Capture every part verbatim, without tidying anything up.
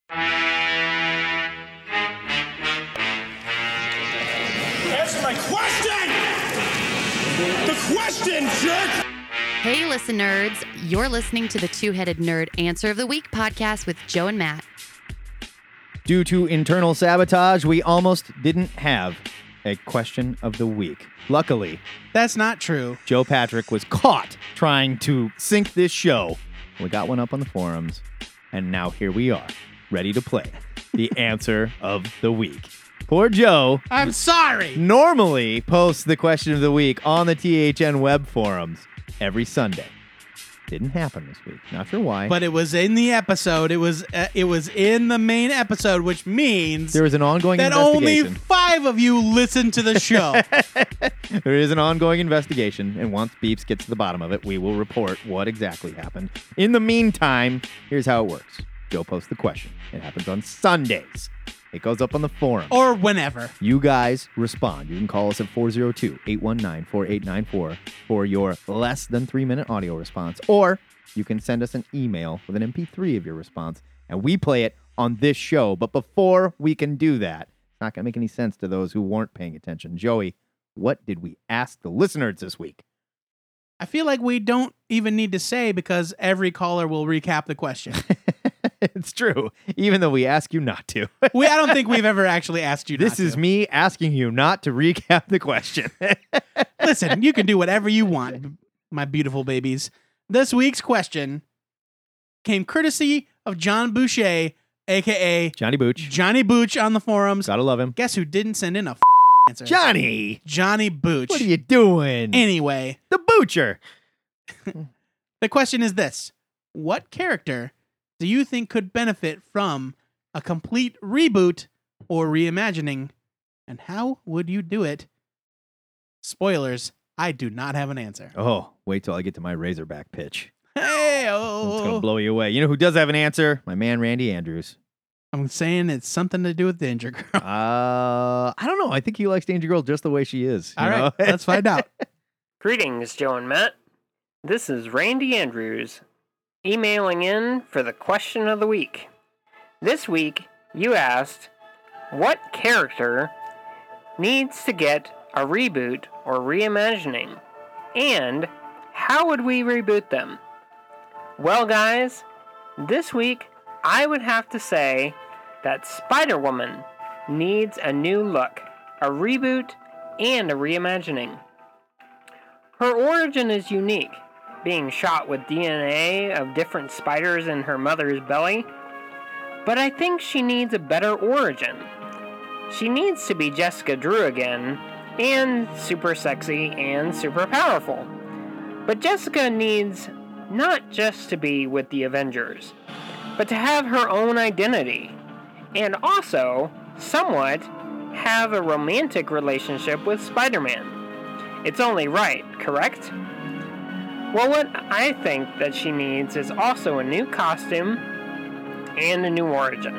Answer my question! The question, jerk! Hey, listen, nerds. You're listening to the Two-Headed Nerd Answer of the Week podcast with Joe and Matt. Due to internal sabotage, we almost didn't have a question of the week. Luckily, That's not true. Joe Patrick was caught trying to sync this show. We got one up on the forums, and now here we are, ready to play the answer of the week. Poor Joe I'm sorry. normally posts the question of the week on the T H N web forums every Sunday. Didn't happen this week. Not sure why. But it was in the episode. It was uh, it was in the main episode, which means there was an ongoing that only investigation. five of you listen to the show. There is an ongoing investigation, and once Beeps gets to the bottom of it, we will report what exactly happened. In the meantime, here's how it works. Joe posts the question. It happens on Sundays. It goes up on the forum. Or whenever. You guys respond. You can call us at four oh two, eight one nine, four eight nine four for your less than three-minute audio response. Or you can send us an email with an M P three of your response, and we play it on this show. But before we can do that, it's not going to make any sense to those who weren't paying attention. Joey, what did we ask the listeners this week? I feel like we don't even need to say because every caller will recap the question. It's true, even though we ask you not to. we I don't think we've ever actually asked you not This is to. me asking you not to recap the question. Listen, you can do whatever you want, my beautiful babies. This week's question came courtesy of John Boucher, a k a. Johnny Booch. Johnny Booch on the forums. Gotta love him. Guess who didn't send in a f- answer? Johnny! Johnny Booch. What are you doing? Anyway, The Boocher! the question is this. What character do you think could benefit from a complete reboot or reimagining? And how would you do it? Spoilers, I do not have an answer. Oh, wait till I get to my Razorback pitch. Hey, It's going to oh. blow you away. You know who does have an answer? My man, Randy Andrews. I'm saying it's something to do with Danger Girl. Uh, I don't know. I think he likes Danger Girl just the way she is. You All right, know? let's find out. Greetings, Joe and Matt. This is Randy Andrews, emailing in for the question of the week. This week, you asked, what character needs to get a reboot or reimagining? And how would we reboot them? Well, guys, this week, I would have to say that Spider-Woman needs a new look, a reboot, and a reimagining. Her origin is unique, being shot with D N A of different spiders in her mother's belly, but I think she needs a better origin. She needs to be Jessica Drew again, and super sexy and super powerful. But Jessica needs not just to be with the Avengers, but to have her own identity, and also, somewhat, have a romantic relationship with Spider-Man. It's only right, correct? Well, what I think that she needs is also a new costume and a new origin.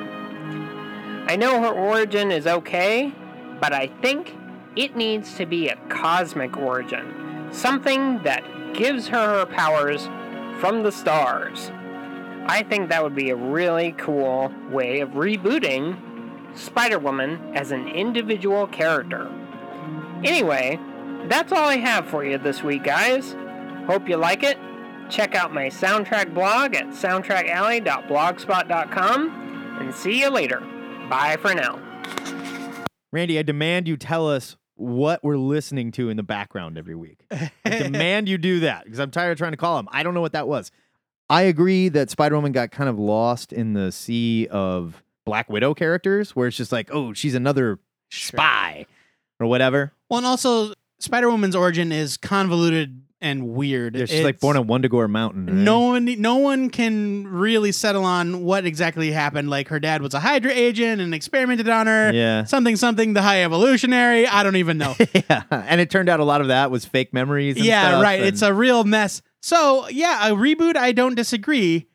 I know her origin is okay, but I think it needs to be a cosmic origin, something that gives her her powers from the stars. I think that would be a really cool way of rebooting Spider-Woman as an individual character. Anyway, that's all I have for you this week, guys. Hope you like it. Check out my soundtrack blog at soundtrack alley dot blogspot dot com, and see you later. Bye for now. Randy, I demand you tell us what we're listening to in the background every week. I demand you do that, because I'm tired of trying to call him. I don't know what that was. I agree that Spider-Woman got kind of lost in the sea of Black Widow characters, where it's just like, oh, she's another spy or whatever. Well, and also, Spider-Woman's origin is convoluted and weird. Yeah, she's It's- like born on Wundagore Mountain. Right? No one, no one can really settle on what exactly happened. Like, her dad was a Hydra agent and experimented on her. Yeah. Something, something, the High Evolutionary. I don't even know. Yeah, and it turned out a lot of that was fake memories. And yeah, stuff, right. and- It's a real mess. So, yeah, a reboot, I don't disagree.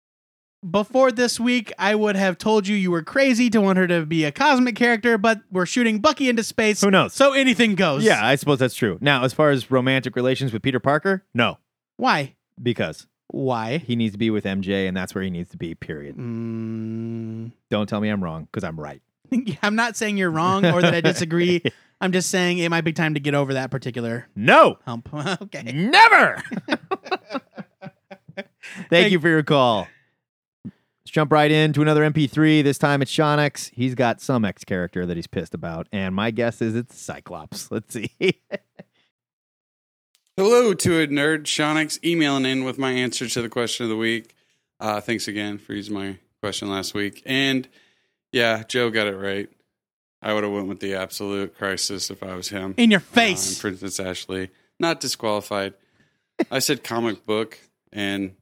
Before this week, I would have told you you were crazy to want her to be a cosmic character, but we're shooting Bucky into space. Who knows? So anything goes. Yeah, I suppose that's true. Now, as far as romantic relations with Peter Parker, no, Why? because Why? he needs to be with M J, and that's where he needs to be. Period. Mm, Don't tell me I'm wrong, because I'm right. I'm not saying you're wrong or that I disagree. I'm just saying it might be time to get over that particular No, hump. Okay. never. Thank you for your call. Let's jump right into another M P three. This time it's Sean X. He's got some X character that he's pissed about, and my guess is it's Cyclops. Let's see. Hello, Two-Headed Nerd. Sean X emailing in with my answer to the question of the week. Uh, thanks again for using my question last week. And yeah, Joe got it right. I would have went with the Absolute Crisis if I was him. In your Uh, face. and Princess Ashley. Not disqualified. I said comic book, and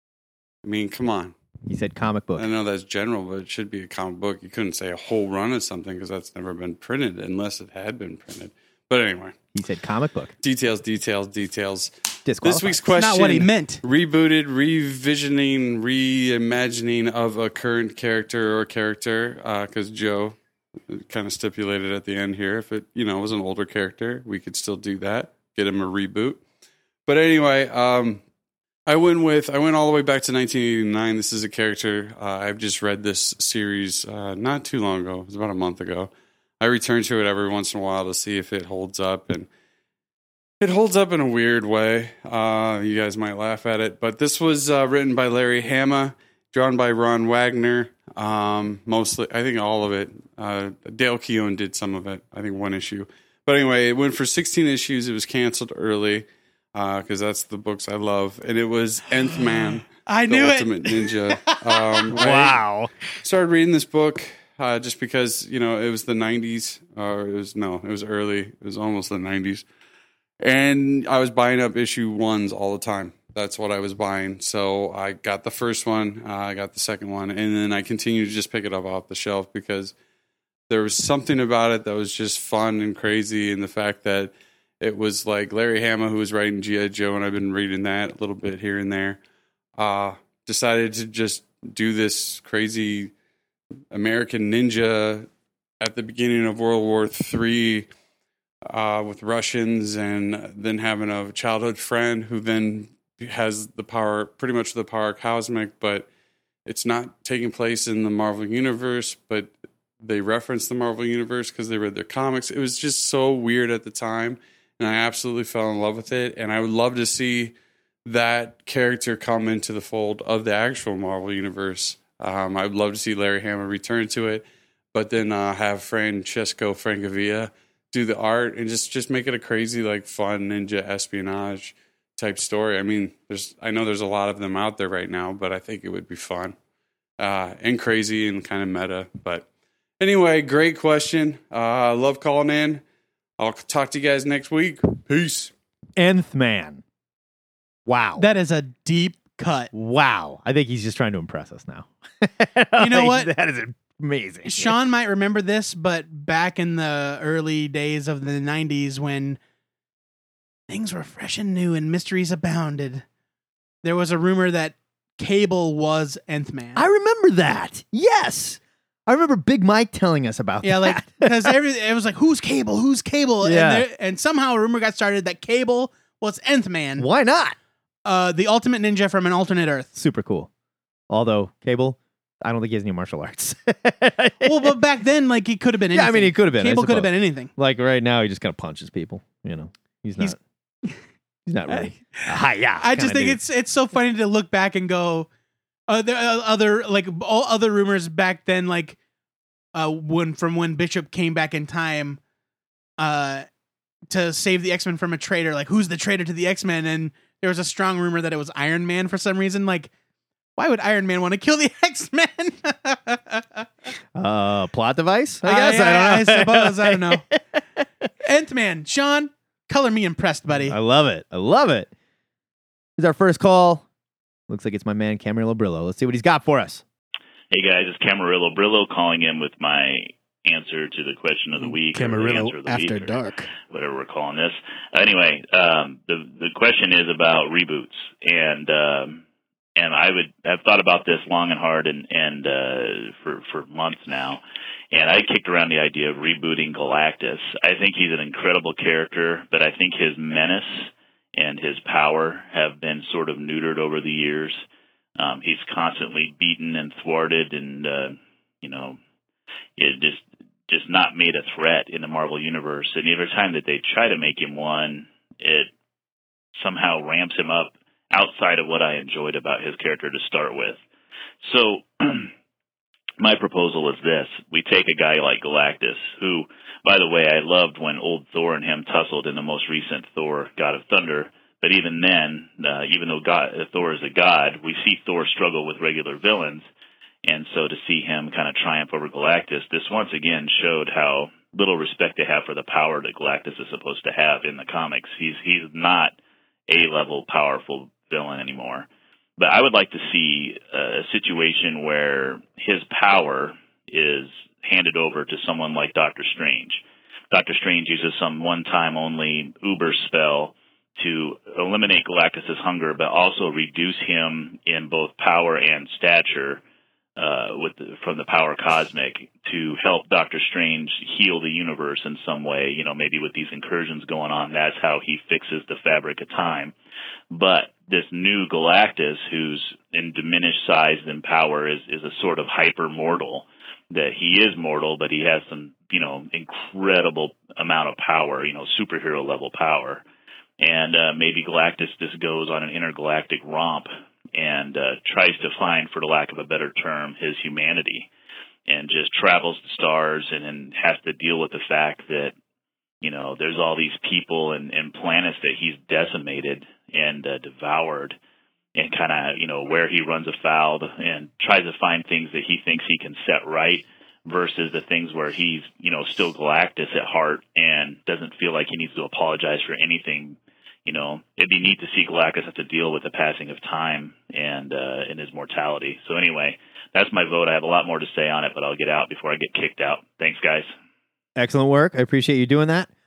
I mean, come on. He said comic book. I know that's general, but it should be a comic book. You couldn't say a whole run of something because that's never been printed unless it had been printed. But anyway, He said comic book. details, details, details. Disqualified. This week's That's question: not what he meant. rebooted, revisioning, reimagining of a current character or character. Because Joe kind of stipulated at the end here, if it you know was an older character, we could still do that, get him a reboot. But anyway, um, I went with I went all the way back to nineteen eighty-nine. This is a character uh, I've just read this series uh, not too long ago. It was about a month ago. I return to it every once in a while to see if it holds up, and it holds up in a weird way. Uh, you guys might laugh at it, but this was uh, written by Larry Hama, drawn by Ron Wagner. Um, mostly, I think all of it. Uh, Dale Keown did some of it. I think one issue, but anyway, it went for sixteen issues. It was canceled early because uh, that's the books I love, and it was Nth Man. I the knew Ultimate it. Ninja. Um, Wow. I started reading this book uh, just because you know it was the nineties, or it was no, it was early. It was almost the nineties, and I was buying up issue ones all the time. That's what I was buying. So I got the first one, uh, I got the second one, and then I continued to just pick it up off the shelf because there was something about it that was just fun and crazy, and the fact that it was like Larry Hama, who was writing G I. Joe, and I've been reading that a little bit here and there, uh, decided to just do this crazy American ninja at the beginning of World War Three uh, with Russians, and then having a childhood friend who then has the power, pretty much the power cosmic, but it's not taking place in the Marvel Universe, but they reference the Marvel Universe because they read their comics. It was just so weird at the time, and I absolutely fell in love with it, and I would love to see that character come into the fold of the actual Marvel Universe. Um, I would love to see Larry Hama return to it, but then uh, have Francesco Francavilla do the art and just, just make it a crazy, like, fun ninja espionage type story. I mean, there's I know there's a lot of them out there right now, but I think it would be fun uh, and crazy and kind of meta. But anyway, great question. I uh, love calling in. I'll talk to you guys next week. Peace. Nth Man. Wow. That is a deep cut. Wow. I think he's just trying to impress us now. You know Like, what? That is amazing. Sean might remember this, but back in the early days of the nineties when things were fresh and new and mysteries abounded, there was a rumor that Cable was Nth Man. I remember that. Yes. I remember Big Mike telling us about yeah, that. like, because every it was like, who's Cable? Who's Cable? Yeah. And, there, and somehow a rumor got started that Cable was Nth Man, Why not? uh, the ultimate ninja from an alternate Earth. Super cool. Although, Cable, I don't think he has any martial arts. Well, but back then, like, he could have been anything. Yeah, I mean, he could have been. I Cable could have suppose. been anything. Like right now, he just kind of punches people. You know, he's not. He's- He's, not really. a hi, yeah. I just kinda think dude. it's it's so funny to look back and go, uh, there are other like all other rumors back then, like uh, when from when Bishop came back in time, uh, to save the X-Men from a traitor. Like, who's the traitor to the X-Men? And there was a strong rumor that it was Iron Man for some reason. Like, why would Iron Man want to kill the X-Men? uh, plot device. I I- guess I, I- don't know. I suppose, I don't know. Nth Man, Sean, color me impressed, buddy. I love it. I love it. This is our first call. Looks like it's my man Camarillo Brillo. Let's see what he's got for us. Hey guys, it's Camarillo Brillo calling in with my answer to the question of the week. or the answer Camarillo of the after week, or dark. whatever we're calling this. Anyway, um, the the question is about reboots, and um, and I would have thought about this long and hard, and and uh, for for months now. And I kicked around the idea of rebooting Galactus. I think he's an incredible character, but I think his menace and his power have been sort of neutered over the years. Um, he's constantly beaten and thwarted and, uh, you know, it just just not made a threat in the Marvel universe. And every time that they try to make him one, it somehow ramps him up outside of what I enjoyed about his character to start with. So my proposal is this. We take a guy like Galactus, who, by the way, I loved when old Thor and him tussled in the most recent Thor, God of Thunder. But even then, uh, even though God, Thor is a god, we see Thor struggle with regular villains. And so to see him kind of triumph over Galactus, this once again showed how little respect they have for the power that Galactus is supposed to have in the comics. He's he's not A-level powerful villain anymore. But I would like to see a situation where his power is handed over to someone like Doctor Strange. Doctor Strange uses some one-time only Uber spell to eliminate Galactus' hunger, but also reduce him in both power and stature uh, with the, from the power cosmic to help Doctor Strange heal the universe in some way. You know, maybe with these incursions going on, that's how he fixes the fabric of time. But this new Galactus, who's in diminished size and power, is, is a sort of hyper-mortal. That he is mortal, but he has some, you know, incredible amount of power, you know, superhero level power. And uh, maybe Galactus just goes on an intergalactic romp and uh, tries to find, for the lack of a better term, his humanity, and just travels the stars and, and has to deal with the fact that, you know, there's all these people and, and planets that he's decimated and uh, devoured, and kind of, you know, where he runs afoul and tries to find things that he thinks he can set right versus the things where he's, you know, still Galactus at heart and doesn't feel like he needs to apologize for anything. You know, it'd be neat to see Galactus have to deal with the passing of time and uh, and his mortality. So anyway, that's my vote. I have a lot more to say on it, but I'll get out before I get kicked out. Thanks, guys. Excellent work. I appreciate you doing that.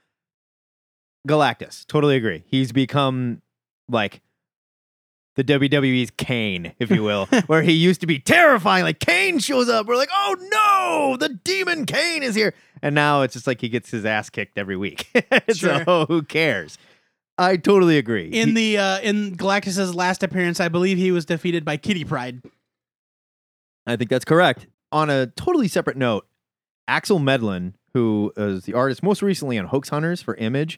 Galactus, totally agree. He's become like the W W E's Kane, if you will, where he used to be terrifying. Like Kane shows up, we're like, oh no, the demon Kane is here. And now it's just like he gets his ass kicked every week. Sure. So who cares? I totally agree. In He- the uh, in Galactus's last appearance, I believe he was defeated by Kitty Pryde. I think that's correct. On a totally separate note, Axel Medlin, who is the artist most recently on Hoax Hunters for Image,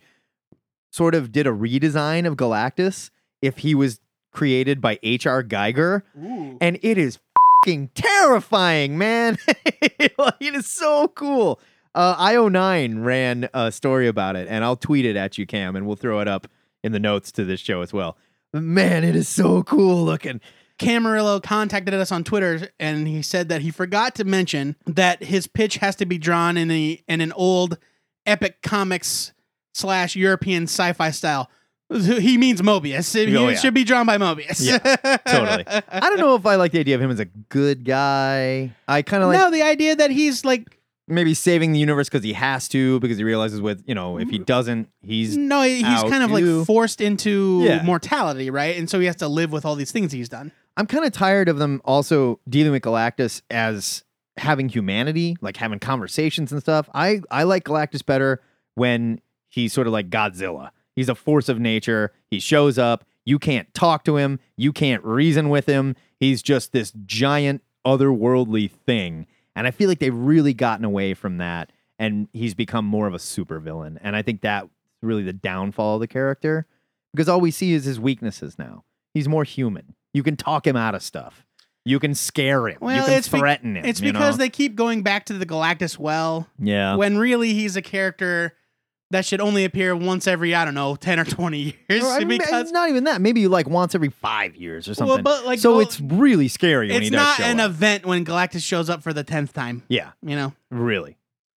sort of did a redesign of Galactus if he was created by H R Geiger. Ooh. And it is fucking terrifying, man. It is so cool. Uh, I O nine ran a story about it, and I'll tweet it at you, Cam, and we'll throw it up in the notes to this show as well. Man, it is so cool looking. Camarillo contacted us on Twitter, and he said that he forgot to mention that his pitch has to be drawn in a in an old Epic Comics slash European sci-fi style. He means Mobius. He Oh, yeah. should be drawn by Mobius. Yeah, totally. I don't know if I like the idea of him as a good guy. I kind of like no, the idea that he's like maybe saving the universe because he has to, because he realizes with, you know, if he doesn't, he's no, he's out kind of too. like forced into Yeah. mortality, right? And so he has to live with all these things he's done. I'm kind of tired of them also dealing with Galactus as having humanity, like having conversations and stuff. I, I like Galactus better when he's sort of like Godzilla. He's a force of nature. He shows up. You can't talk to him. You can't reason with him. He's just this giant otherworldly thing. And I feel like they've really gotten away from that, and he's become more of a supervillain. And I think that's really the downfall of the character, because all we see is his weaknesses now. He's more human. You can talk him out of stuff. You can scare him. Well, you can it's be- threaten him. It's you because know? they keep going back to the Galactus well, yeah. when really he's a character that should only appear once every, I don't know, ten or twenty years. Or, I mean, because not even that. Maybe like once every five years or something. but, like, so well, it's really scary when it's he does not show an up. event when Galactus shows up for the tenth time. Yeah, You know, really.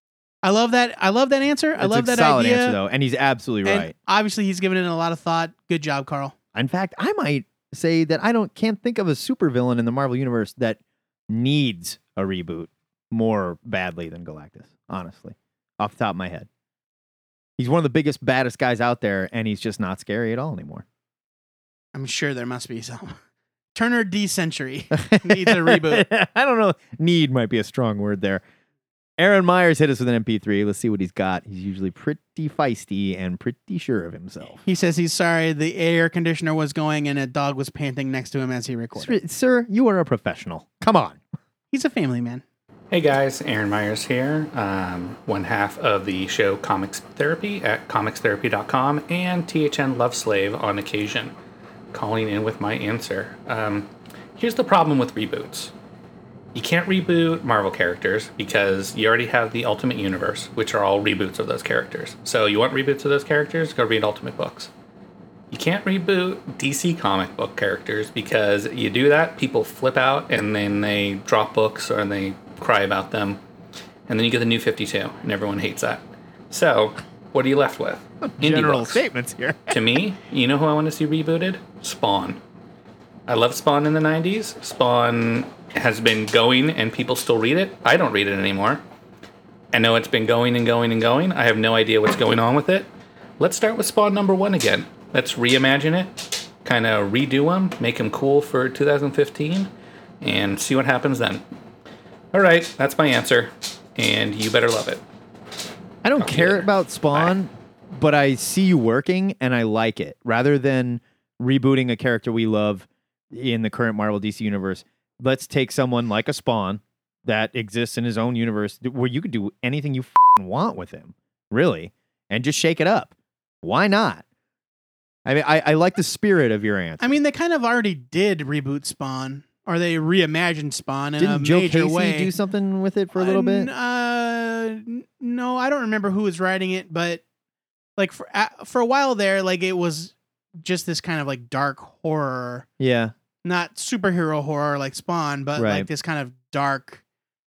I love that. I love that answer. I It's love a that solid idea. answer though, and he's absolutely And right. obviously, he's given it a lot of thought. Good job, Carl. In fact, I might say that I don't can't think of a supervillain in the Marvel universe that needs a reboot more badly than Galactus, honestly, off the top of my head. He's one of the biggest, baddest guys out there, and he's just not scary at all anymore. I'm sure there must be some. Turner D Century needs a reboot. I don't know. Need might be a strong word there. Aaron Myers hit us with an M P three. Let's see what he's got. He's usually pretty feisty and pretty sure of himself. He says he's sorry the air conditioner was going and a dog was panting next to him as he recorded. Sir, you are a professional. Come on. He's a family man. Hey guys, Aaron Myers here, um, one half of the show Comics Therapy at comics therapy dot com and T H N Love Slave on occasion, calling in with my answer. Um, here's the problem with reboots. You can't reboot Marvel characters because you already have the Ultimate Universe, which are all reboots of those characters. So you want reboots of those characters? Go read Ultimate books. You can't reboot D C comic book characters because you do that, people flip out and then they drop books or they cry about them. And then you get the New fifty-two and everyone hates that. So what are you left with? Indie General books. statements here. To me, you know who I want to see rebooted? Spawn. I loved Spawn in the nineties. Spawn has been going and people still read it. I don't read it anymore. I know it's been going and going and going. I have no idea what's going on with it. Let's start with Spawn number one again. Let's reimagine it, kind of redo them, make them cool for two thousand fifteen, and see what happens then. All right, that's my answer, and you better love it. I don't Talk to you care later. about Spawn, but I see you working and I like it. Rather than rebooting a character we love in the current Marvel D C universe, let's take someone like a Spawn that exists in his own universe where you could do anything you f***ing want with him, really, and just shake it up. Why not? I mean, I, I like the spirit of your answer. I mean, they kind of already did reboot Spawn, or they reimagined Spawn in Didn't a Joe major Casey way. do something with it for a little Uh, bit? n- Uh, n- no, I don't remember who was writing it, but like for uh, for a while there, like it was just this kind of like dark horror, Yeah. not superhero horror like Spawn, but Right. like this kind of dark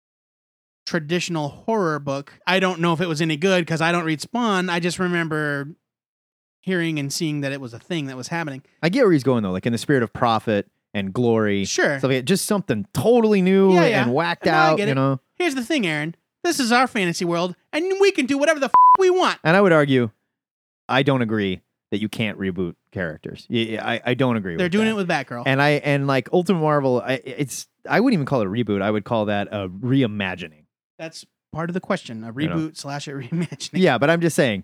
traditional horror book. I don't know if it was any good because I don't read Spawn. I just remember hearing and seeing that it was a thing that was happening. I get where he's going, though, like in the spirit of profit and glory. Sure. Stuff like that. Just something totally new Yeah, yeah. and whacked No, I out, get you it. know? Here's the thing, Aaron. This is our fantasy world, and we can do whatever the f- we want. And I would argue, I don't agree that you can't reboot characters. Yeah, I, I don't agree They're with doing that. it with Batgirl. And I and like Ultimate Marvel, I, it's I wouldn't even call it a reboot. I would call that a reimagining. That's part of the question. A You reboot know. slash a reimagining. Yeah, but I'm just saying,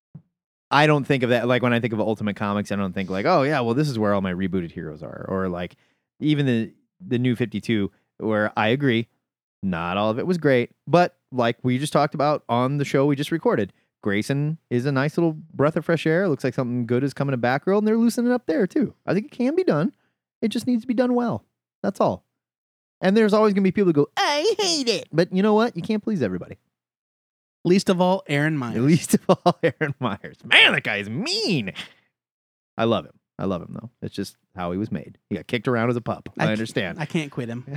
I don't think of that. Like when I think of Ultimate Comics, I don't think like, oh yeah, well this is where all my rebooted heroes are, or like even the the New fifty-two, where I agree, not all of it was great, but like we just talked about on the show we just recorded, Grayson is a nice little breath of fresh air. Looks like something good is coming to Batgirl, and they're loosening up there too. I think it can be done. It just needs to be done well. That's all. And there's always gonna be people who go, I hate it, but you know what? You can't please everybody. Least of all, Aaron Myers. At least of all, Aaron Myers. Man, that guy is mean. I love him. I love him, though. It's just how he was made. He got kicked around as a pup. I, I- understand. I can't quit him.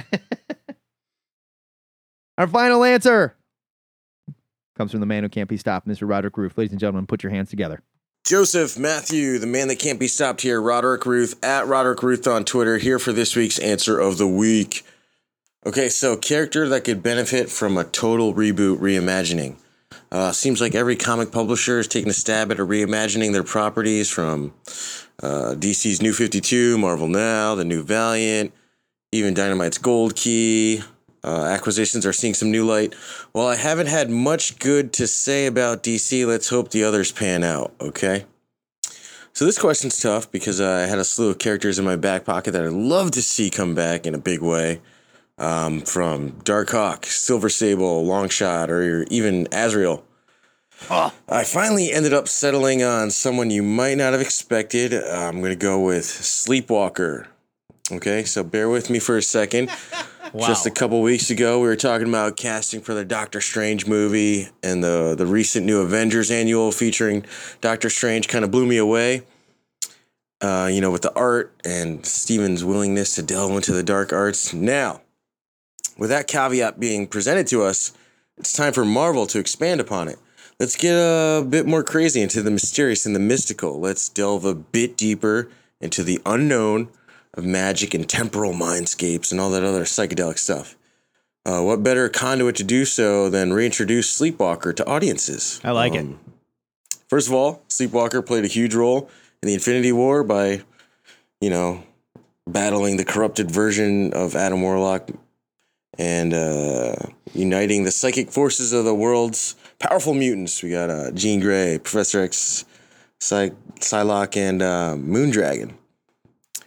Our final answer comes from the man who can't be stopped, Mister Roderick Ruth. Ladies and gentlemen, put your hands together. Joseph Matthew, the man that can't be stopped here, Roderick Ruth, at Roderick Ruth on Twitter, here for this week's answer of the week. Okay, so character that could benefit from a total reboot reimagining. Uh, seems like every comic publisher is taking a stab at a reimagining their properties, from uh, D C's New fifty-two, Marvel Now, the new Valiant, even Dynamite's Gold Key. Uh, acquisitions are seeing some new light. While I haven't had much good to say about D C, let's hope the others pan out, okay? So this question's tough because uh, I had a slew of characters in my back pocket that I'd love to see come back in a big way. Um, from Darkhawk, Silver Sable, Longshot, or even Azrael. Oh. I finally ended up settling on someone you might not have expected. Uh, I'm going to go with Sleepwalker. Okay, so bear with me for a second. Wow. Just a couple weeks ago, we were talking about casting for the Doctor Strange movie, and the, the recent new Avengers annual featuring Doctor Strange kind of blew me away. Uh, you know, with the art and Steven's willingness to delve into the dark arts. Now, with that caveat being presented to us, it's time for Marvel to expand upon it. Let's get a bit more crazy into the mysterious and the mystical. Let's delve a bit deeper into the unknown of magic and temporal mindscapes and all that other psychedelic stuff. Uh, what better conduit to do so than reintroduce Sleepwalker to audiences? I like Um, First of all, Sleepwalker played a huge role in the Infinity War by, you know, battling the corrupted version of Adam Warlock and uh, uniting the psychic forces of the world's powerful mutants. We got uh, Jean Grey, Professor X, Psy- Psylocke, and uh, Moondragon.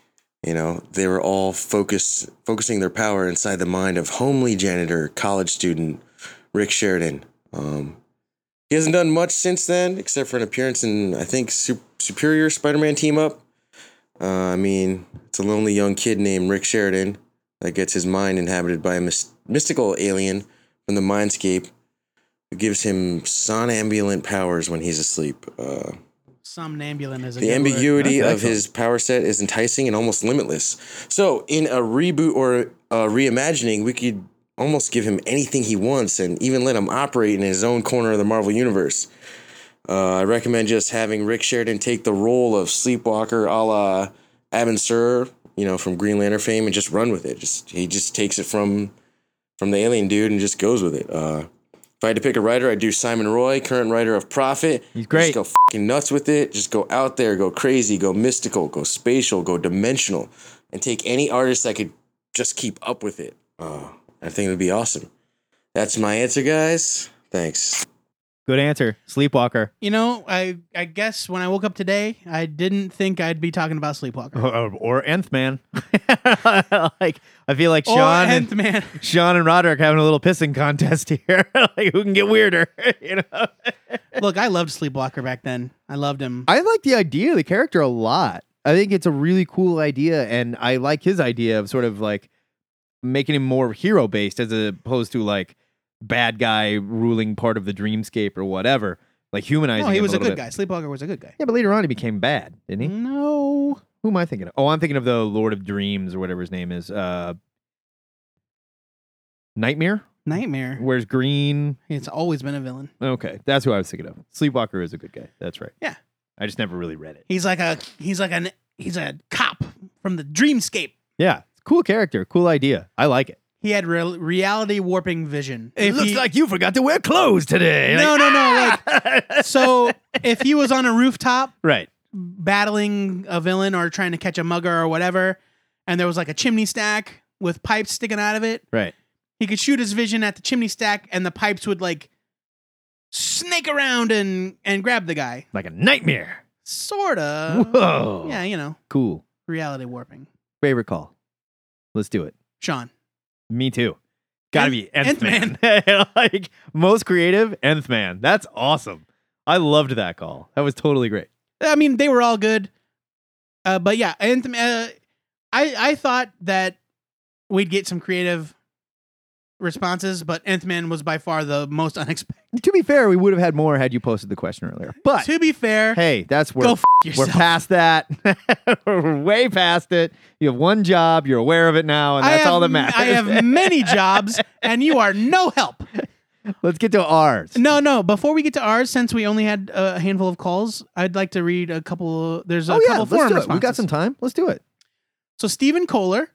You know, they were all focus, focusing their power inside the mind of homely janitor, college student Rick Sheridan. Um, he hasn't done much since then, except for an appearance in, I think, Su- Superior Spider-Man Team Up. Uh, I mean, it's a lonely young kid named Rick Sheridan that gets his mind inhabited by a mys- mystical alien from the mindscape who gives him somnambulant powers when he's asleep. Uh, Somnambulant is a the good ambiguity That's of his power set is enticing and almost limitless. So, in a reboot or a reimagining, we could almost give him anything he wants and even let him operate in his own corner of the Marvel Universe. Uh, I recommend just having Rick Sheridan take the role of Sleepwalker a la Abin Sur, you know, from Green Lantern fame, and just run with it. Just he just takes it from from the alien dude and just goes with it. Uh, if I had to pick a writer, I'd do Simon Roy, current writer of Prophet. He's great. Just go fucking nuts with it. Just go out there, go crazy, go mystical, go spatial, go dimensional, and take any artist that could just keep up with it. Uh, I think it would be awesome. That's my answer, guys. Thanks. Good answer. Sleepwalker. You know, I I guess when I woke up today, I didn't think I'd be talking about Sleepwalker. Or, or Nth Man. Like, I feel like Or Sean Nth and, Man. Sean and Roderick having a little pissing contest here. Like, who can get weirder? You know? Look, I loved Sleepwalker back then. I loved him. I like the idea of the character a lot. I think it's a really cool idea, and I like his idea of sort of like making him more hero based as opposed to like bad guy ruling part of the dreamscape or whatever. Like humanizing No, he him was a little good bit. guy. Sleepwalker was a good guy. Yeah, but later on he became bad, didn't he? No. Who am I thinking of? Oh, I'm thinking of the Lord of Dreams or whatever his name is. Uh, Nightmare? Nightmare. Wears green. It's always been a villain. Okay, that's who I was thinking of. Sleepwalker is a good guy. That's right. Yeah. I just never really read it. He's like a he's like an he's a cop from the dreamscape. Yeah, cool character, cool idea. I like it. He had re- reality warping vision. It If looks he- like you forgot to wear clothes today. No, Like, no, no. Like so if he was on a rooftop right. battling a villain or trying to catch a mugger or whatever, and there was like a chimney stack with pipes sticking out of it, Right. he could shoot his vision at the chimney stack and the pipes would like snake around and and grab the guy. Like a nightmare. Sorta. Whoa. Yeah, you know, Cool. reality warping. Favorite call. Let's do it. Sean. Me too. Gotta Nth- be Nth, Nth Man. Like most creative, Nth Man. That's awesome. I loved that call. That was totally great. I mean, they were all good. Uh, but yeah, and uh, I I thought that we'd get some creative responses, but Nth Man was by far the most unexpected. To be fair, we would have had more had you posted the question earlier. But to be fair, hey, that's where go f- yourself. we're past that. We're way past it. You have one job. You're aware of it now, and I that's have, all that matters. I have many jobs, and you are no help. Let's get to ours. No, no. Before we get to ours, since we only had a handful of calls, I'd like to read a couple. There's a oh yeah, couple let's forum do it. responses. We got some time. Let's do it. So Stephen Kohler,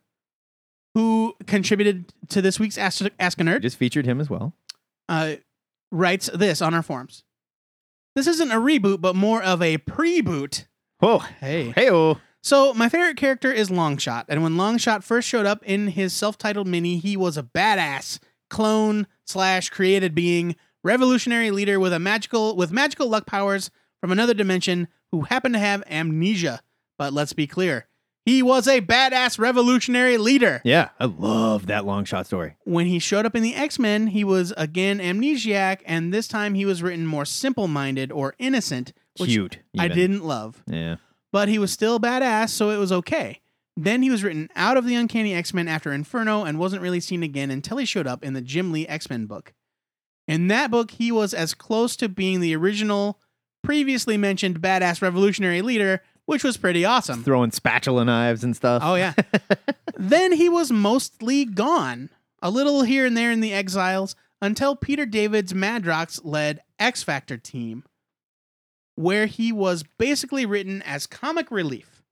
who contributed to this week's Ask, Ask a Nerd, Just featured him as well. uh, writes this on our forums. This isn't a reboot, but more of a pre-boot. Oh, Hey. hey, oh. So my favorite character is Longshot, and when Longshot first showed up in his self-titled mini, he was a badass clone slash created being, revolutionary leader with a magical with magical luck powers from another dimension who happened to have amnesia. But let's be clear, he was a badass revolutionary leader. Yeah, I love that long shot story. When he showed up in the X-Men, he was again amnesiac, and this time he was written more simple-minded or innocent, which Cute. I even. didn't love. Yeah. But he was still badass, so it was okay. Then he was written out of the Uncanny X-Men after Inferno and wasn't really seen again until he showed up in the Jim Lee X-Men book. In that book, he was as close to being the original, previously mentioned badass revolutionary leader, which was pretty awesome. Throwing spatula knives and stuff. Oh, yeah. Then he was mostly gone, a little here and there in the Exiles, until Peter David's Madrox-led X-Factor team, where he was basically written as comic relief.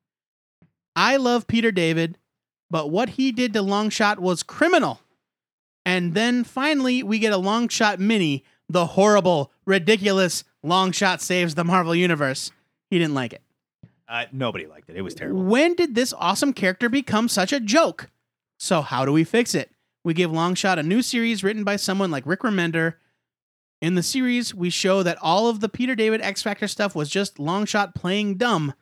I love Peter David, but what he did to Longshot was criminal. And then finally, we get a Longshot mini, the horrible, ridiculous Longshot Saves the Marvel Universe. He didn't like it. Uh, nobody liked it. It was terrible. When did this awesome character become such a joke? So how do we fix it? We give Longshot a new series written by someone like Rick Remender. In the series, we show that all of the Peter David X-Factor stuff was just Longshot playing dumb.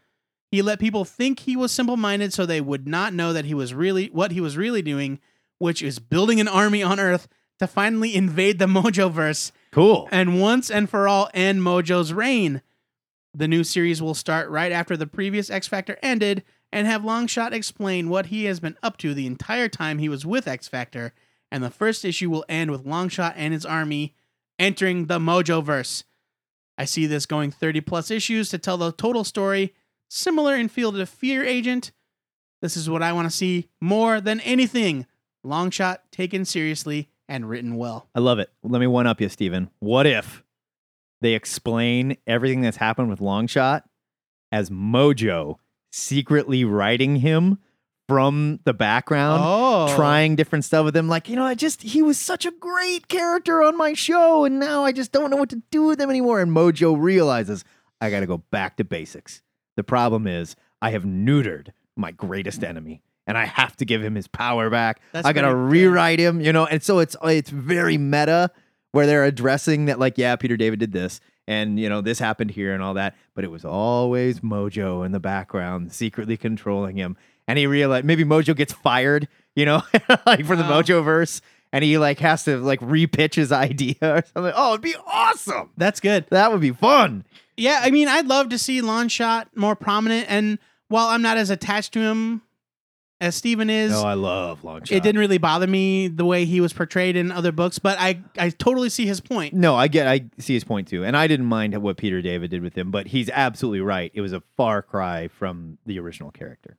He let people think he was simple-minded so they would not know that he was really what he was really doing, which is building an army on Earth to finally invade the Mojoverse Cool. and once and for all end Mojo's reign. The new series will start right after the previous X Factor ended and have Longshot explain what he has been up to the entire time he was with X Factor, and the first issue will end with Longshot and his army entering the Mojoverse. I see this going thirty plus issues to tell the total story, similar in feel to Fear Agent. This is what I want to see more than anything. Longshot taken seriously and written well. I love it. Let me one up you, Steven. What if they explain everything that's happened with Longshot as Mojo secretly writing him from the background, Oh. trying different stuff with him? Like, you know, I just, he was such a great character on my show, and now I just don't know what to do with him anymore. And Mojo realizes, I got to go back to basics. The problem is, I have neutered my greatest enemy, and I have to give him his power back. That's I got to very good. rewrite him, you know? And so it's it's very meta, where they're addressing that, like, yeah, Peter David did this, and, you know, this happened here and all that, but it was always Mojo in the background, secretly controlling him. And he realized, maybe Mojo gets fired, you know, like for the Wow. Mojoverse, and he, like, has to, like, repitch his idea or something. Oh, it'd be awesome. That's good. That would be fun. Yeah, I mean, I'd love to see Longshot more prominent, and while I'm not as attached to him as Steven is, Oh, I love Longshot. it didn't really bother me the way he was portrayed in other books, but I, I totally see his point. No, I get, I see his point too, and I didn't mind what Peter David did with him, but he's absolutely right. It was a far cry from the original character.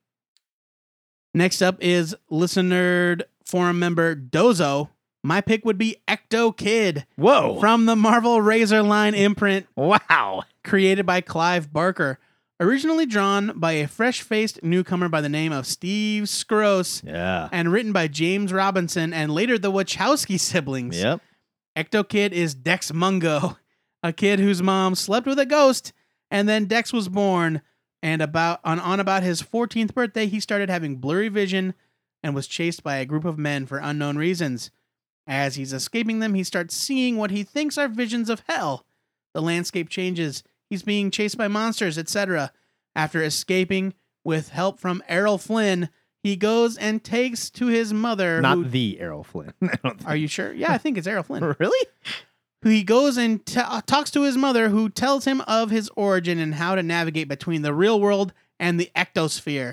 Next up is listener forum member Dozo. My pick would be Ecto Kid Whoa! from the Marvel Razor line imprint, Wow! created by Clive Barker. Originally drawn by a fresh-faced newcomer by the name of Steve Skroce, Yeah. and written by James Robinson and later the Wachowski siblings. Yep. Ecto Kid is Dex Mungo, a kid whose mom slept with a ghost, and then Dex was born. And about on, on about his fourteenth birthday, he started having blurry vision and was chased by a group of men for unknown reasons. As he's escaping them, he starts seeing what he thinks are visions of hell. The landscape changes. He's being chased by monsters, et cetera. After escaping with help from Errol Flynn, he goes and takes to his mother. Not who, the Errol Flynn. I don't think- Are you sure? Yeah, I think it's Errol Flynn. Really? Who he goes and t- talks to his mother, who tells him of his origin and how to navigate between the real world and the ectosphere.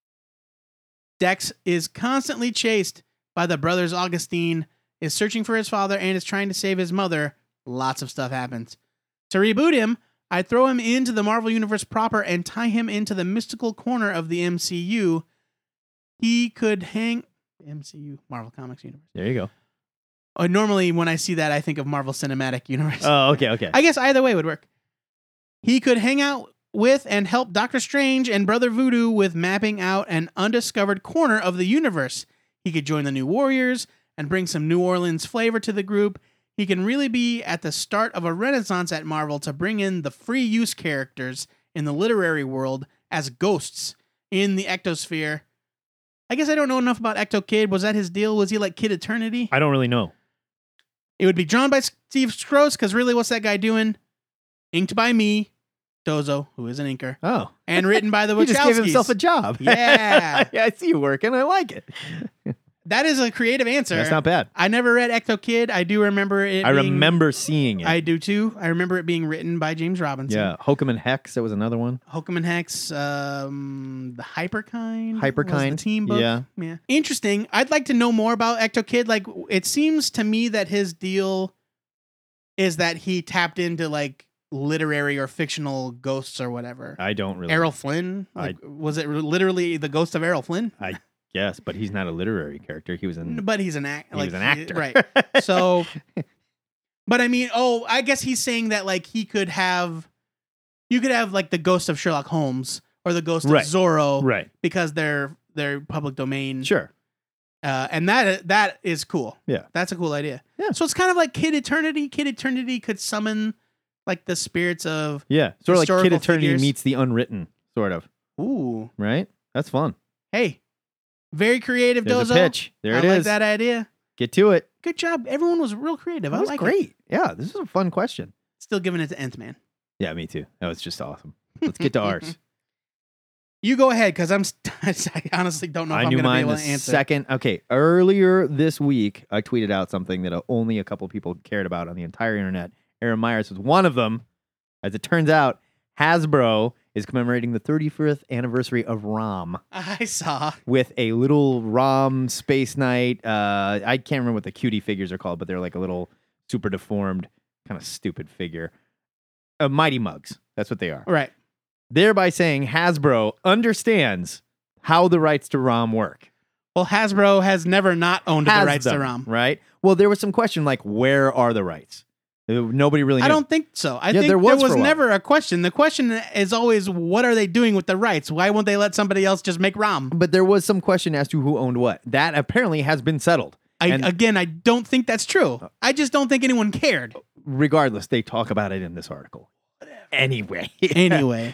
Dex is constantly chased by the brothers Augustine, is searching for his father, and is trying to save his mother. Lots of stuff happens. To reboot him, I throw him into the Marvel Universe proper and tie him into the mystical corner of the M C U. He could hang... M C U, Marvel Comics Universe. There you go. Oh, normally, when I see that, I think of Marvel Cinematic Universe. Oh, okay, okay. I guess either way would work. He could hang out with and help Doctor Strange and Brother Voodoo with mapping out an undiscovered corner of the universe. He could join the New Warriors and bring some New Orleans flavor to the group. He can really be at the start of a renaissance at Marvel to bring in the free use characters in the literary world as ghosts in the ectosphere. I guess I don't know enough about Ecto Kid. Was that his deal? Was he like Kid Eternity? I don't really know. It would be drawn by Steve Skroce, because really, what's that guy doing? Inked by me, Dozo, who is an inker, Oh. and written by the He just gave himself a Wachowskis. job. Yeah. Yeah, I see you working. I like it. That is a creative answer. That's not bad. I never read Ecto Kid. I do remember it. I being- remember seeing it. I do too. I remember it being written by James Robinson. yeah. Hokum and Hex, that was another one. Hokum and Hex, um, the Hyperkind. Hyperkind, was the team book. yeah. yeah. Interesting. I'd like to know more about Ecto Kid. Like, it seems to me that his deal is that he tapped into like literary or fictional ghosts or whatever. I don't really. Errol Flynn? Like, was it literally the ghost of Errol Flynn? I guess, but he's not a literary character. He was in. But he's an act. He like, was an actor. right? So, but I mean, oh, I guess he's saying that like he could have, you could have like the ghost of Sherlock Holmes or the ghost Right. of Zorro, Right. because they're they're public domain. Sure. Uh, and that that is cool. Yeah. That's a cool idea. Yeah. So it's kind of like Kid Eternity. Kid Eternity could summon like the spirits of Yeah. Sort of like Kid Historical Eternity figures. meets the Unwritten, sort of. ooh, Right? That's fun. hey, very creative. There's Dozo. a pitch. There I it like is. that idea. Get to it. Good job. Everyone was real creative. That I was like it. great. Yeah. This is a fun question. Still giving it to Nth Man. Yeah, me too. That was just awesome. Let's get to ours. You go ahead, because I'm. St- I honestly don't know if I I'm knew going to be mine able the to answer. second. Okay, earlier this week, I tweeted out something that uh, only a couple people cared about on the entire internet. Aaron Myers was one of them. As it turns out, Hasbro is commemorating the thirty-fifth anniversary of ROM I saw. with a little ROM Space Knight. Uh, I can't remember what the cutie figures are called, but they're like a little super deformed, kind of stupid figure. Uh, Mighty Mugs. That's what they are. Right. Thereby saying Hasbro understands how the rights to ROM work. Well, Hasbro has never not owned Has the rights them, to ROM. right? Well, there was some question like, where are the rights? Uh, Nobody really knew. I don't think so. I Yeah, think there there was was, for a while. never a question. The question is always, what are they doing with the rights? Why won't they let somebody else just make ROM? But there was some question as to who owned what. That apparently has been settled. I, And- again, I don't think that's true. I just don't think anyone cared. Regardless, they talk about it in this article. Anyway. Anyway,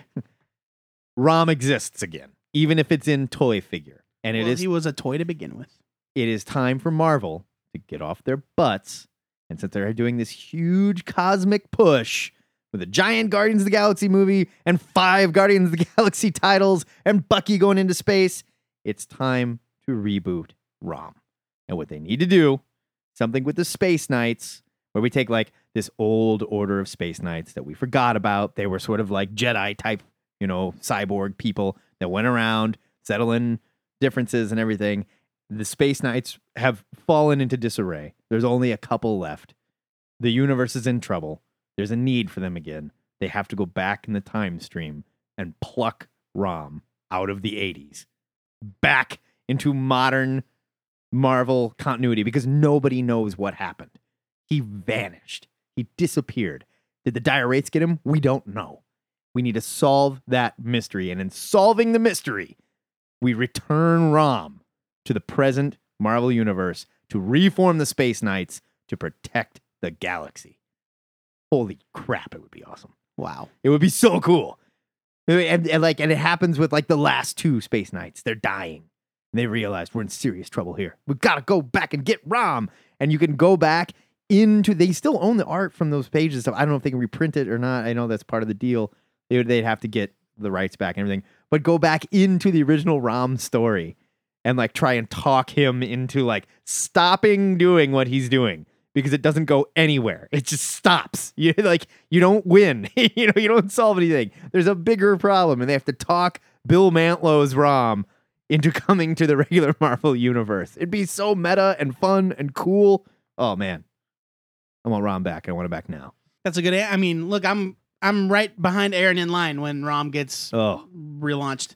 ROM exists again, even if it's in toy figure. And it well, is he was a toy to begin with. it is time for Marvel to get off their butts. And since they're doing this huge cosmic push with a giant Guardians of the Galaxy movie and five Guardians of the Galaxy titles and Bucky going into space, it's time to reboot ROM. And what they need to do, something with the Space Knights, where we take like this old order of Space Knights that we forgot about. They were sort of like Jedi type, you know, cyborg people that went around settling differences and everything. The Space Knights have fallen into disarray. There's only a couple left. The universe is in trouble. There's a need for them again. They have to go back in the time stream and pluck ROM out of the eighties back into modern Marvel continuity because nobody knows what happened. He vanished. He disappeared. Did the Dire Wraiths get him? We don't know. We need to solve that mystery. And in solving the mystery, we return ROM to the present Marvel Universe to reform the Space Knights to protect the galaxy. Holy crap, it would be awesome. Wow. It would be so cool. And, and like, and it happens with like the last two Space Knights. They're dying. And they realize we're in serious trouble here. We've got to go back and get ROM. And you can go back into, they still own the art from those pages. So I don't know if they can reprint it or not. I know that's part of the deal. They would, they'd have to get the rights back and everything. But go back into the original ROM story and like try and talk him into like stopping doing what he's doing. Because it doesn't go anywhere. It just stops. You like you don't win. you know, you don't solve anything. There's a bigger problem, and they have to talk Bill Mantlow's ROM into coming to the regular Marvel universe. It'd be so meta and fun and cool. Oh man. I want ROM back. I want it back now. That's a good. I mean, look, I'm I'm right behind Aaron in line when ROM gets Oh. relaunched.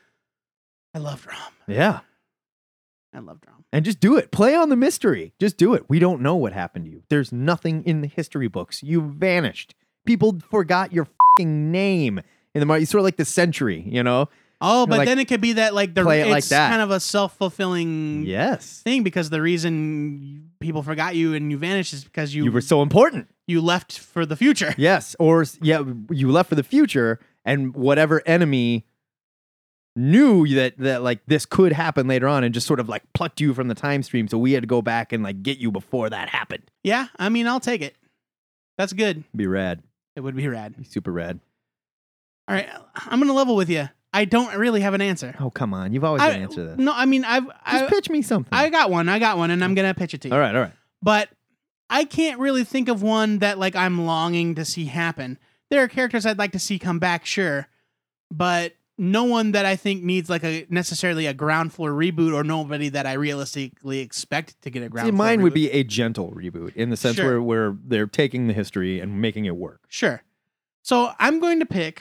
I loved ROM. Yeah. I loved ROM. And just do it. Play on the mystery. Just do it. We don't know what happened to you. There's nothing in the history books. You vanished. People forgot your fucking name in the Mar- It's sort of like the Century, you know? Oh, but Like, then it could be that like the play it it's like that. kind of a self fulfilling Yes. thing because the reason people forgot you and you vanished is because you You were so important. you left for the future. Yes. Or, yeah, you left for the future, and whatever enemy knew that, that like, this could happen later on and just sort of, like, plucked you from the time stream, so we had to go back and, like, get you before that happened. Yeah, I mean, I'll take it. That's good. Be rad. It would be rad. Be super rad. All right, I'm gonna level with you. I don't really have an answer. Oh, come on. You've always I, got an answer to this. No, I mean, I've Just I, pitch me something. I got one. I got one, and I'm gonna pitch it to you. all right, all right. But I can't really think of one that like I'm longing to see happen. There are characters I'd like to see come back, sure, but no one that I think needs like a necessarily a ground floor reboot, or nobody that I realistically expect to get a ground See, floor mine reboot. would be a gentle reboot in the sense Sure. where, where they're taking the history and making it work. Sure. So I'm going to pick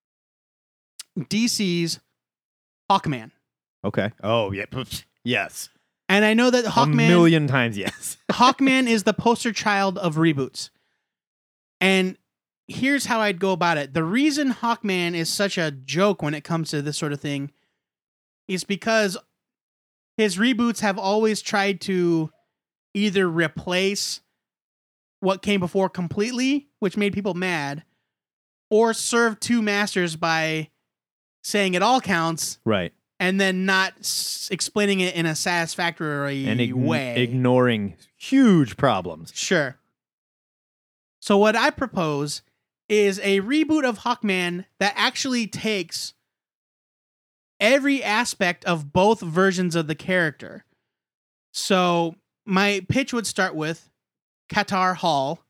D C's Hawkman. Okay. Oh, yeah. Yes. And I know that A Hawkman million times yes. Hawkman is the poster child of reboots. And here's how I'd go about it. The reason Hawkman is such a joke when it comes to this sort of thing is because his reboots have always tried to either replace what came before completely, which made people mad, or serve two masters by saying it all counts Right. and then not s- explaining it in a satisfactory And ign- way. ignoring huge problems. Sure. So what I propose is a reboot of Hawkman that actually takes every aspect of both versions of the character. So my pitch would start with Qatar Hall,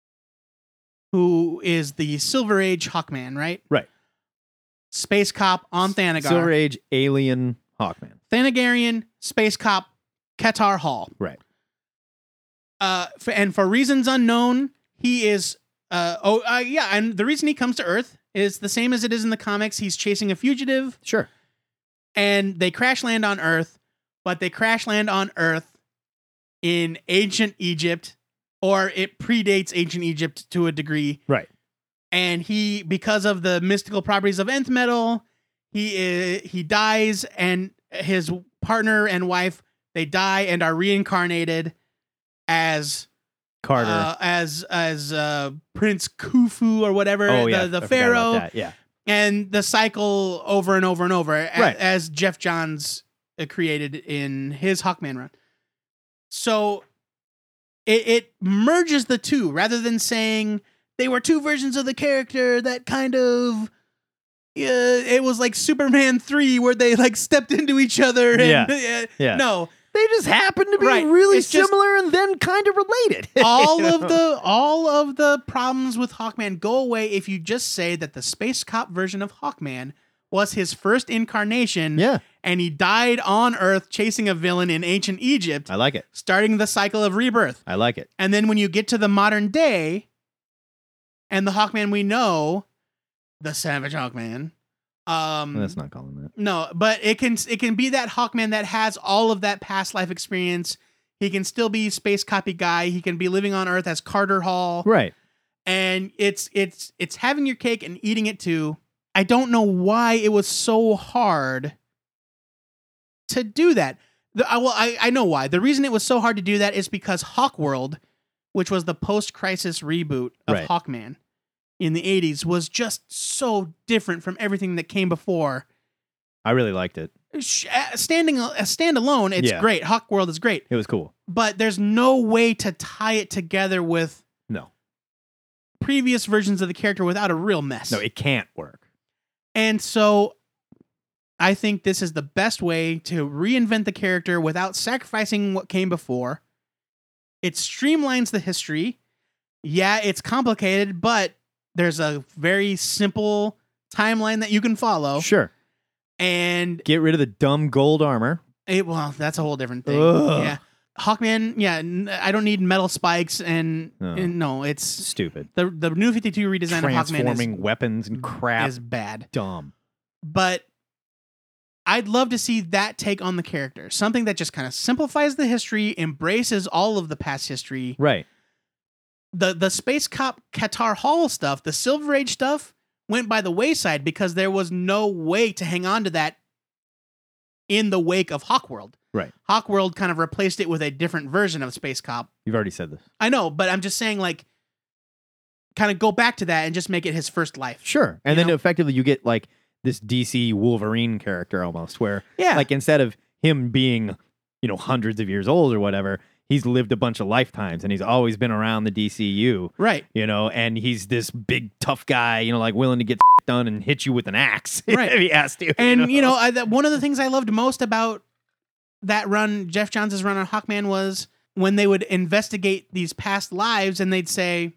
who is the Silver Age Hawkman, right? Right. Space cop on Thanagar. Silver Age alien Hawkman. Thanagarian space cop Qatar Hall. Right. Uh, for, and for reasons unknown, he is. Uh, oh, uh, yeah, and the reason he comes to Earth is the same as it is in the comics. He's chasing a fugitive. Sure. And they crash land on Earth, but they crash land on Earth in ancient Egypt, or it predates ancient Egypt to a degree. Right. And he, because of the mystical properties of nth metal, he is, he dies, and his partner and wife, they die and are reincarnated as Carter. uh, as as uh, Prince Khufu or whatever, oh, the, yeah. the I forgot pharaoh. about that. Yeah. And the cycle over and over and over, a- Right. as Jeff Johns uh, created in his Hawkman run. So it, it merges the two, rather than saying they were two versions of the character that kind of, uh, it was like Superman three where they like stepped into each other. And, Yeah. uh, Yeah. No, They just happen to be Right. really It's just- similar and then kind of related. all You know? of the all of the problems with Hawkman go away if you just say that the space cop version of Hawkman was his first incarnation. Yeah. And he died on Earth chasing a villain in ancient Egypt, I like it. starting the cycle of rebirth. I like it. And then when you get to the modern day and the Hawkman we know, the Savage Hawkman, um That's not calling that. no, but it can it can be that Hawkman that has all of that past life experience. He can still be space copy guy. He can be living on Earth as Carter Hall. Right. And it's it's it's having your cake and eating it too. I don't know why it was so hard to do that. The, I, well, I, I know why. The reason it was so hard to do that is because Hawkworld, which was the post-crisis reboot of Right. Hawkman in the eighties, was just so different from everything that came before. I really liked it. Sh- uh, Standing uh, standalone, it's Yeah. great. Hawkworld is great, It was cool. but there's no way to tie it together with No. previous versions of the character without a real mess. No, it can't work. And so I think this is the best way to reinvent the character without sacrificing what came before. It streamlines the history. Yeah, it's complicated, but there's a very simple timeline that you can follow. Sure. And Get rid of the dumb gold armor. it, well, that's a whole different thing. Ugh. Yeah. Hawkman, yeah, n- I don't need metal spikes and, No. and no, it's Stupid. the the new fifty-two redesign of Hawkman Transforming is, weapons and crap. is bad. dumb. But I'd love to see that take on the character. Something that just kind of simplifies the history, embraces all of the past history. Right. The the space cop Qatar Hall stuff, the Silver Age stuff, went by the wayside because there was no way to hang on to that in the wake of Hawkworld. Right. Hawkworld kind of replaced it with a different version of Space Cop. You've already said this. I know, but I'm just saying, like, kind of go back to that and just make it his first life. Sure. And You then know? effectively you get like this D C Wolverine character almost where Yeah. like instead of him being, you know, hundreds of years old or whatever, he's lived a bunch of lifetimes and he's always been around the D C U, Right. you know, and he's this big tough guy, you know, like willing to get done and hit you with an axe Right. if he has to. And, you know, I, that, one of the things I loved most about that run, Jeff Johns' run on Hawkman, was when they would investigate these past lives and they'd say,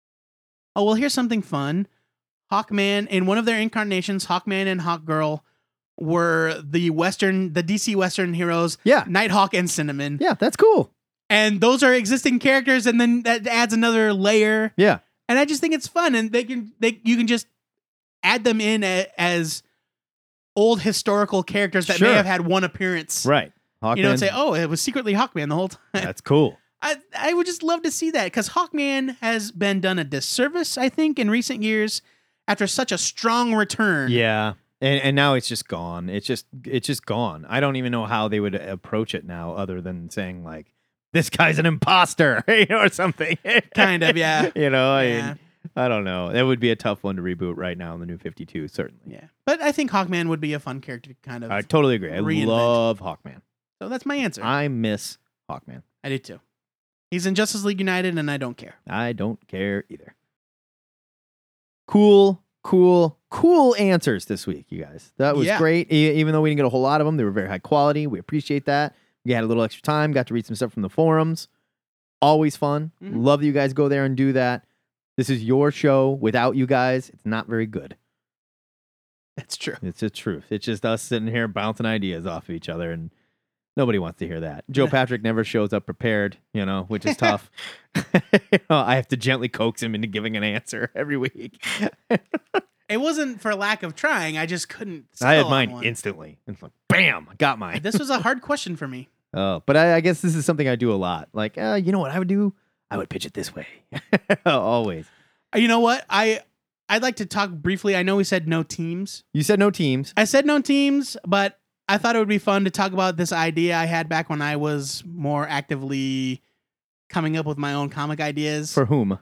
oh, well, here's something fun. Hawkman, in one of their incarnations, Hawkman and Hawkgirl were the Western, the D C Western heroes, Yeah. Nighthawk and Cinnamon. Yeah, that's cool. And those are existing characters, and then that adds another layer. Yeah. And I just think it's fun, and they can they you can just add them in a, as old historical characters that Sure. may have had one appearance. Right. Hawkman. You know, and say, oh, it was secretly Hawkman the whole time. That's cool. I I would just love to see that because Hawkman has been done a disservice, I think, in recent years after such a strong return. Yeah. And and now it's just gone. It's just it's just gone. I don't even know how they would approach it now other than saying like this guy's an imposter, you know, or something. Kind of, yeah. You know, I Yeah. mean, I don't know. That would be a tough one to reboot right now in the new fifty-two, certainly. Yeah. But I think Hawkman would be a fun character to kind of. I totally agree. I reinvent. love Hawkman. So that's my answer. I miss Hawkman. I do too. He's in Justice League United, and I don't care. I don't care either. Cool, cool, cool answers this week, you guys. That was Yeah. great. E- even though we didn't get a whole lot of them, they were very high quality. We appreciate that. We had a little extra time, got to read some stuff from the forums. Always fun. Mhm. Love that you guys go there and do that. This is your show. Without you guys, it's not very good. That's true. It's the truth. It's just us sitting here bouncing ideas off of each other, and nobody wants to hear that. Joe Patrick never shows up prepared, you know, which is tough. You know, I have to gently coax him into giving an answer every week. It wasn't for lack of trying. I just couldn't. I had settle on mine one. instantly. It's like, bam, I got mine. This was a hard question for me. Oh, but I, I guess this is something I do a lot. Like, uh, you know what I would do? I would pitch it this way. Always. You know what? I I'd like to talk briefly. I know we said no teams. You said no teams. I said no teams, but I thought it would be fun to talk about this idea I had back when I was more actively coming up with my own comic ideas. For whom?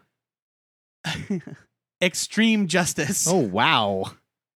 Extreme Justice. Oh, wow.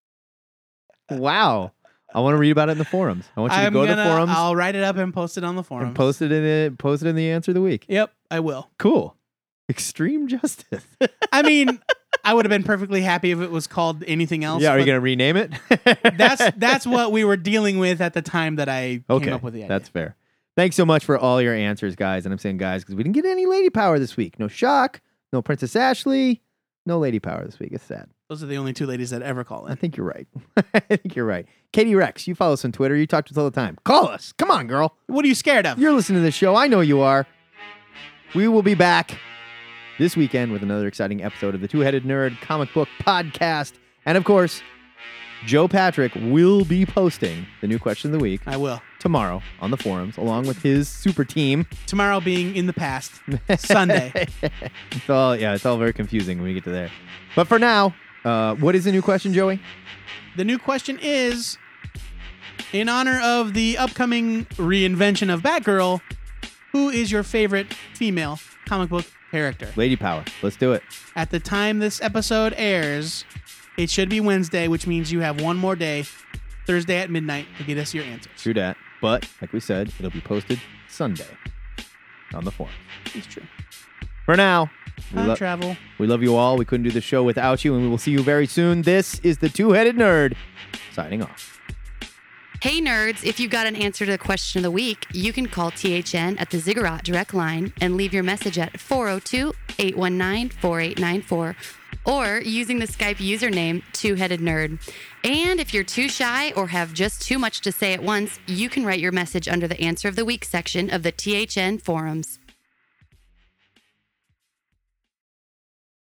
Wow. I want to read about it in the forums. I want you to I'm go gonna, to the forums I'll write it up and post it on the forums. and post it in it. Post it in the answer of the week. Yep, I will. Cool. Extreme Justice. I mean, I would have been perfectly happy if it was called anything else. Yeah, are you but going to rename it? that's that's what we were dealing with at the time that I okay. came up with the idea. That's fair. Thanks so much for all your answers, guys. And I'm saying guys because we didn't get any Lady Power this week. No Shock, no Princess Ashley, no Lady Power this week. It's sad. Those are the only two ladies that ever call I in. think you're right. I think you're right. Katie Rex, you follow us on Twitter. You talk to us all the time. Call us. Come on, girl. What are you scared of? You're listening to this show. I know you are. We will be back this weekend with another exciting episode of the Two-Headed Nerd Comic Book Podcast. And of course, Joe Patrick will be posting the new question of the week I will. tomorrow on the forums, along with his super team. Tomorrow being in the past. Sunday. It's all, yeah, it's all very confusing when we get to there. But for now, uh, what is the new question, Joey? The new question is, in honor of the upcoming reinvention of Batgirl, who is your favorite female comic book character? Lady Power. Let's do it. At the time this episode airs, it should be Wednesday, which means you have one more day, Thursday at midnight, to get us your answers. True that. But, like we said, it'll be posted Sunday on the forums. It's true. For now, we, Time lo- travel. we love you all. We couldn't do the show without you, and we will see you very soon. This is the Two-Headed Nerd signing off. Hey nerds, if you've got an answer to the question of the week, you can call T H N at the Ziggurat direct line and leave your message at four oh two, eight one nine, four eight nine four or using the Skype username Two-Headed Nerd. And if you're too shy or have just too much to say at once, you can write your message under the Answer of the Week section of the T H N forums.